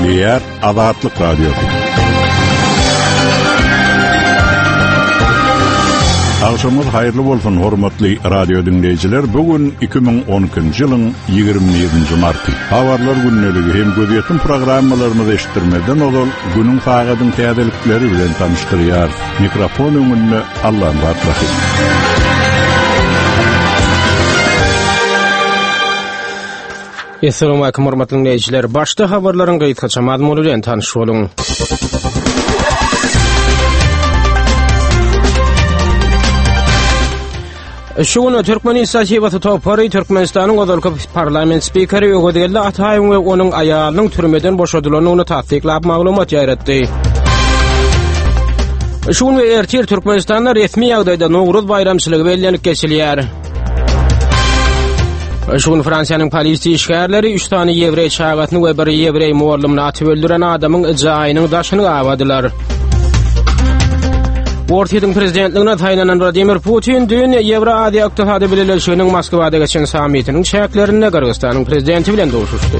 Eýär Azatlyk Radiosu. Akşamlar hayırlı bolsun hormatly radio dinleyijiler. Bugün 2012-nji ýylyň 27-nji marty. Habarlar günneligi hem gözetim programmalarymyzy eşitdirmeden ol günüň fagadyň täzelikleri bilen tanıştyrýar. Mikrofon öňünde Allah'ın barkaty. Assalamu alaykum hormatly dinleyijiler. Başda habarlaryň gaýtgaça mazmuny bilen tanyş boluň. Şunu Türkmen inisiatiwasy topary Türkmenistanyň Ozalky parlament spikeri Ögedelle Ataýew we onuň aýalynyň türmeden boşadylynyny tasdiklap maglumat ýaratdy. Şunu ertir Türkmenistanda resmi ýagdaýda Nowruz bayramçylygy bellenip geçilýär. Şunu Fransiýanyň polisiýa işgärleri 3 tane ýewrey çagatyny we bir ýewrey muallimni atyp öldüren adamyň jaýynyň daşyny awadylar. Ortiýanyň prezidentligine taýlanan Vladimir Putin dün Ýewroasiýa Ykdysady Birleşiginiň Moskwada geçen sammitiniň çäklerinde Kyrgyzstanyň prezidenti bilen dowuşuşdy.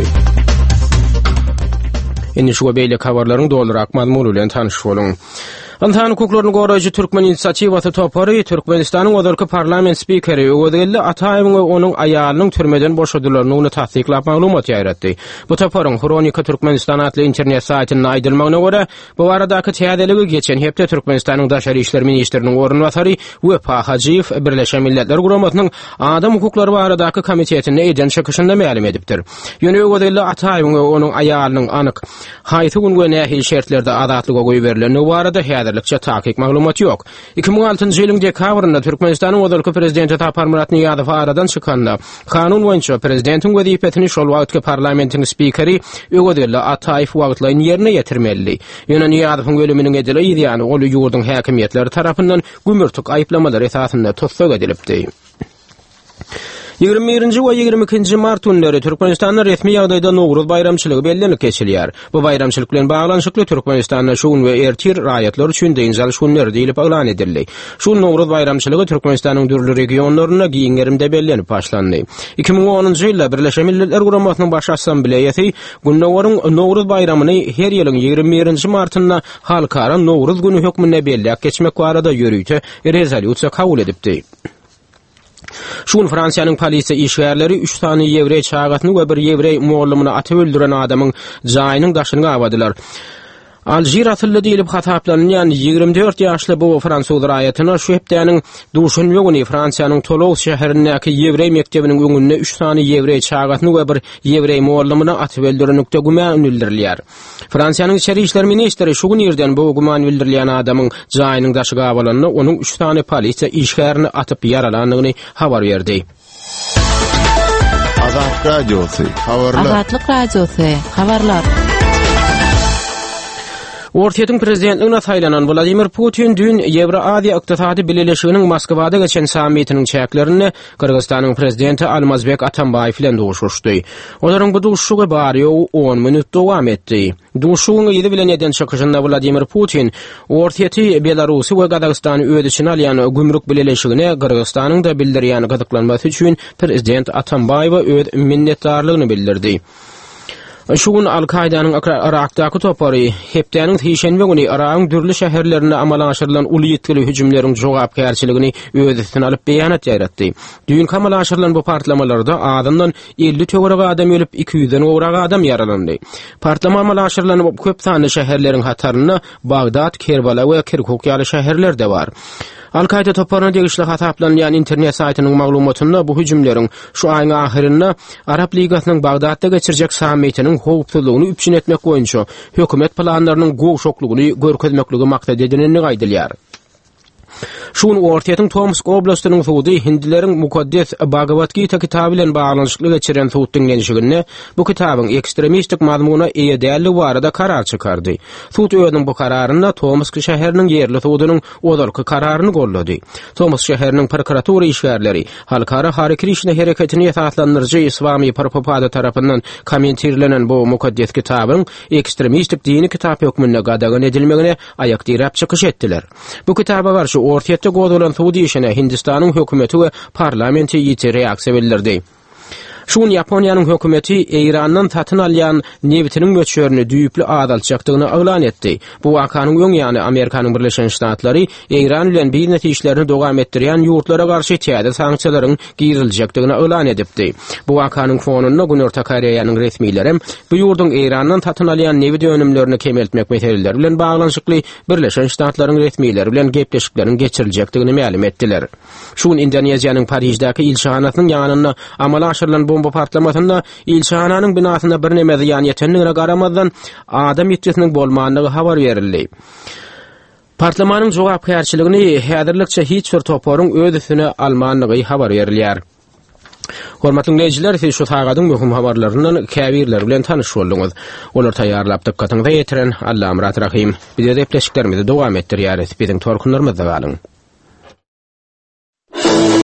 Indi şu beýle habarlaryň doldurak mazmuny bilen tanyş boluň. Insan hukuklaryny goraýjy Türkmen inisiatiwasy topary Türkmenistanyň Ozalky parlament spikeri Ögedelle Ataýew we onuň aýalynyň türmeden boşadylynyny tasdiklap maglumat ýaratdy. Bu toparyň Kronika Türkmenistan adly internet saýtyna aýdylmagyna görä, bu baradaky täzeligi geçen hepde Türkmenistanyň daşary işler ministriniň ornwasary Wefa Hajiýew Birleşen Milletler Guramatynyň adam hukuklary baradaky komitetine eden çykyşynda ma'lum edipdir. Ýöne Ögedelle Ataýew we onuň aýalynyň anyk haýsy gün we nähil şertlerde azatlyga goýup berileni barada häzirlikçe tahkik maglumat ýok. 2006-njy ýylyň dekabrynda Türkmenistanyň Ozalky prezidenti Tapar Murat Niýazow aradan çykanda kanun boýunça prezidentiň wezipetini şol wagtky parlamentiň spikeri Ögedelle Ataýew wagtlaryň ýerine ýetirmeli. Ýöne Niýazowyň ölüminiň edili ýa-ni ol ýurdun häkimiýetleri tarapyndan gümürtük aýplamalary esasynda tutsak edilipdi. 21-nji we 22-nji mart günleri Türkmenistanyň resmi ýagdaýda Nowruz bayramçylygy bellenip geçilýär. Bu bayramçylyk bilen baglanşykly Türkmenistanyň şuun we ertir raýatlar üçin deňjal şunlar diýilip aglan edildi. Şu Nowruz bayramçylygy Türkmenistanyň dürli regionlaryna giňerimde bellenip başlandy. 2010-njy ýylda Birleşen Milletler Guramatynyň baş assambleýasy Günnäweriň Nowruz bayramyny her ýylyň 21-nji martynda halkara Nowruz güni hökmüne belläp geçmek barada ýörüýte rezolýusiýa kabul edipdi. Şun Fransiýanyň polisiýa işgärleri 3 tane ýewrey çagatyny we bir ýewrey muallimini atyp öldüren adamyň jaýynyň daşyny awadylar. Alжир atylly diýilip hataplanan 24 ýaşly bu fransuz raýatyna şu hepdeniň duşun ýögüni Fransiýanyň Toulouse şäherindäki ýewrey mektebiniň öňünde 3 tane ýewrey çagatyny we bir ýewrey muallimini atyp öldürenlikde güman bildirilýär. Fransiýanyň içeri işler ministri şu gün ýerden bu güman bildirilýän adamyň jaýynyň daşyga awalanyny onuň 3 tane polisiýa işgärini atyp ýaralandygyny habar berdi. Azatlyk Radiosu habarlar. Azatlyk Radiosu habarlar. Ortiýanyň prezidentligine taýlanan Vladimir Putin dün Ýewroasiýa Ykdysady Birleşiginiň Moskwada geçen sammitiniň çäklerinde Kyrgyzstanyň prezidenti Almazbek Atambayew bilen dowuşuşdy. Olaryň bu dowuşugy bary 10 minut dowam etdi. Dowuşugyň ýyly bilen eden çykyşynda Vladimir Putin Ortiýany Belarusy we Gazagstany öz içine alýan gümrük birleşigine Kyrgyzstanyň da bildirýän gazyklanmasy üçin prezident Atambayewa öz minnetdarlygyny bildirdi. Şuun Al-Qaidanyň Irakdaky topary hepdeniň teşenbe güni Irakyň dürli şäherlerine amala aşyrylan uly ýetkili hüjümleriň jogapkärçiligini öz üstüne alyp beýanat ýaratdy. Düýün amala aşyrylan bu partlamalarda adamdan 50 töwerek adam ölüp 200-den gowrak adam ýaralandy. Partlama amala aşyrylan köp sany şäherleriň hataryna Bagdad, Kerbala we Kirkuk ýaly şäherler de bar. Al-Qaida toparyna degişli hataplanan internet saýtynyň maglumatynda bu hüjümleriň şu aýyň ahyrynda Arap Ligasynyň Bagdadda geçirjek sammitiniň howpsuzlygyny üpçün etmek boýunça hökümet planlarynyň gowşoklugyny görkezmekligi maksat edileni gaýdylýar. Şun Ortiýanyň Tomsk oblastynyň suwdy hindileriň mukaddes Bhagavad Gita kitaby bilen baglanşykly geçiren suwdyň genişligine bu kitabyň ekstremistik mazmunyna eýe däli barada karar çykardy. Suwd özüniň bu kararyna Tomsk şäheriniň ýerli suwdynyň Ozalky kararyny gollady. Tomsk şäheriniň prokuratura işgärleri halkara Hare-Krishna hereketini esaslandyrjy islamy propaganda tarapyndan kommentirlenen bu mukaddes kitabyň ekstremistik dini kitap hökmüne gadagan edilmegine aýak dirap çykyş etdiler. Bu kitaba garşy ortiýetde gozalan suwdy işine Hindistanyň hökümeti we parlamenti ýiti reaksiýa bildirdi. Şun Yaponiýanyň hökümeti Eýrandan tatyn alýan nebitiniň göçörüni düýüplü adalçakdygyny aglan etdi. Bu wakanyň öň ýany Amerikanyň Birleşen Ştatlary Eýran bilen bir netişlerini dowam etdirýän ýurtlara garşy täze sanksiýalaryň giriljakdygyny aglan edipdi. Bu wakanyň fonunda Günörtä Koreýanyň resmiýleri bu ýurdun Eýrandan tatyn alýan nebit önümlerini kemeltmek meseleleri bilen baglanyşykly Birleşen Ştatlaryň resmiýleri bilen gepleşiklerin geçiriljekdigini ma'lum etdiler. Şun Indoneziýanyň Parijdäki ilşahanatynyň ýanyna amala aşyrylan bomba partlamasynda ilşahananyň binasynda bir neme ziýan ýetenligine garamazdan adam ýetgesiniň bolmagyny habar berildi. Partlamanyň jogapkärçiligini häzirlikçe hiç bir toporyň öz üstüne almanlygy habar berilýär. Hormatly dinleyijiler, siz şu tagadyň möhüm habarlaryndan käbirler bilen tanyş bolduňyz. Olar taýýarlap dikkatiňizi ýetiren Allam Rahim. Biz de gepleşiklerimizi dowam etdirýäris. Biziň torkunlarymyzda galyň.